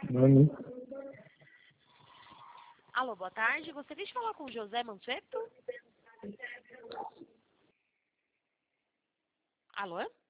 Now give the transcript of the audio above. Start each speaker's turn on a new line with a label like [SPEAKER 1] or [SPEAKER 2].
[SPEAKER 1] Nani.
[SPEAKER 2] Alô, boa tarde. Gostaria de falar com o José Mansueto? Alô?